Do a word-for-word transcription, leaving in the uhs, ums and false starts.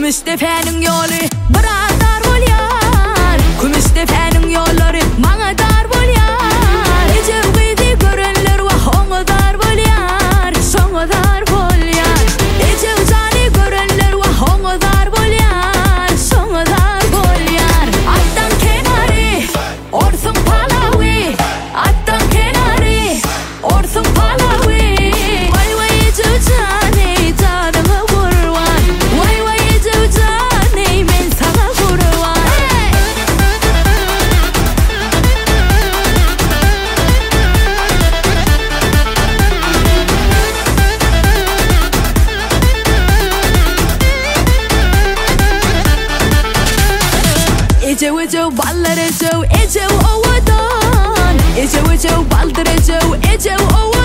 Kumustepe'nin yolu bana dar bolyar. Kumustepe'nin yolları bana dar bolyar. Ece gıydı görenler vah ona dar bolyar. Sonra dar bolyar. Ece uzanı görenler vah ona dar bolyar. Sonra dar bolyar. Attan kenarı orsun palavi. Attan kenarı orsun palavi. Vay vay Ece uzanı tadımı vurvan. Vay vay Ece uzanı ben sana vurvan. Ece Ece ballar Ece Ece ovadan. Ece Ece baldır Ece Ece ovadan.